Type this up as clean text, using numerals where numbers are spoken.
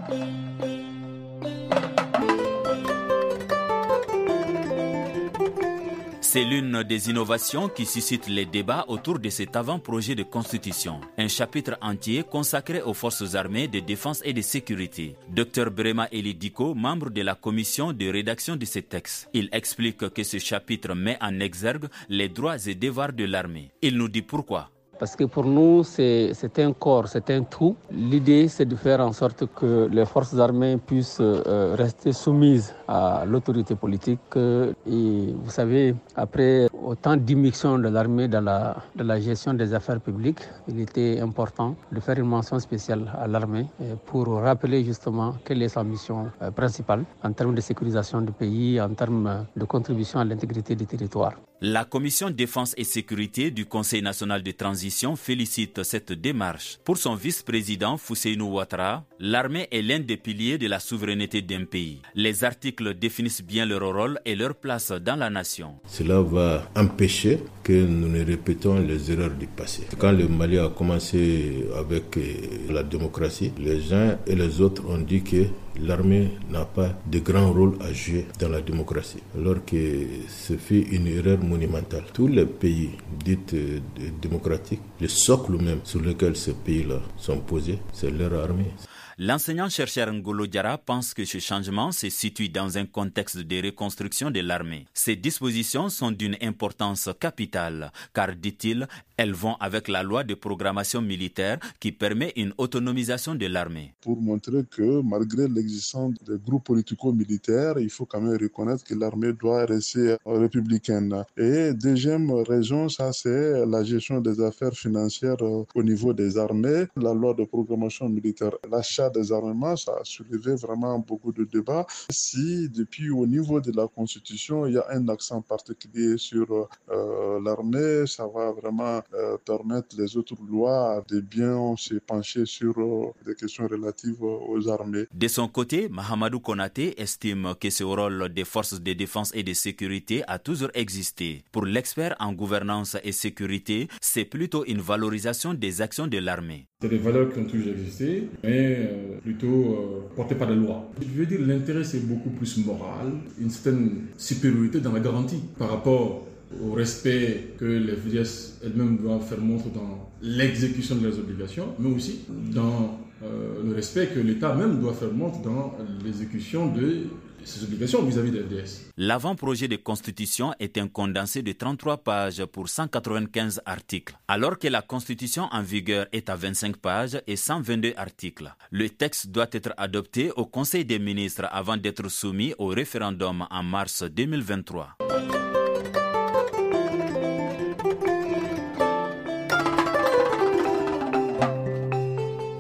C'est l'une des innovations qui suscite les débats autour de cet avant-projet de constitution. Un chapitre entier consacré aux forces armées de défense et de sécurité. Dr Brema Elidiko, membre de la commission de rédaction de ce texte. Il explique que ce chapitre met en exergue les droits et devoirs de l'armée. Il nous dit pourquoi. Parce que pour nous, c'est un corps, c'est un tout. L'idée, c'est de faire en sorte que les forces armées puissent rester soumises à l'autorité politique. Et vous savez, après autant d'immixtion de l'armée dans la gestion des affaires publiques, il était important de faire une mention spéciale à l'armée pour rappeler justement quelle est sa mission principale en termes de sécurisation du pays, en termes de contribution à l'intégrité du territoire. La commission défense et sécurité du Conseil national de transition félicite cette démarche. Pour son vice-président Fouseynou Ouattara, l'armée est l'un des piliers de la souveraineté d'un pays. Les articles définissent bien leur rôle et leur place dans la nation. Cela va empêcher que nous ne répétons les erreurs du passé. Quand le Mali a commencé avec la démocratie, les uns et les autres ont dit que l'armée n'a pas de grand rôle à jouer dans la démocratie, alors que ce fut une erreur monumentale. Tous les pays dits démocratiques, le socle même sur lequel ces pays-là sont posés, c'est leur armée. L'enseignant-chercheur Ngolo Diarra pense que ce changement se situe dans un contexte de reconstruction de l'armée. Ces dispositions sont d'une importance capitale, car, dit-il, elles vont avec la loi de programmation militaire qui permet une autonomisation de l'armée. Pour montrer que malgré l'existence des groupes politico-militaires, il faut quand même reconnaître que l'armée doit rester républicaine. Et deuxième raison, ça c'est la gestion des affaires financières au niveau des armées. La loi de programmation militaire, l'achat des armements, ça a soulevé vraiment beaucoup de débats. Si depuis au niveau de la Constitution, il y a un accent particulier sur l'armée, ça va vraiment permettre les autres lois de bien se pencher sur des questions relatives aux armées. De son côté, Mahamadou Konaté estime que ce rôle des forces de défense et de sécurité a toujours existé. Pour l'expert en gouvernance et sécurité, c'est plutôt une valorisation des actions de l'armée. C'est des valeurs qui ont toujours existé, mais plutôt portées par des lois. Je veux dire, l'intérêt c'est beaucoup plus moral, une certaine supériorité dans la garantie par rapport au respect que les FDS elles-mêmes doivent faire montre dans l'exécution de leurs obligations, mais aussi dans le respect que l'État même doit faire montre dans l'exécution de ses obligations vis-à-vis des FDS. L'avant-projet de constitution est un condensé de 33 pages pour 195 articles, alors que la constitution en vigueur est à 25 pages et 122 articles. Le texte doit être adopté au Conseil des ministres avant d'être soumis au référendum en mars 2023.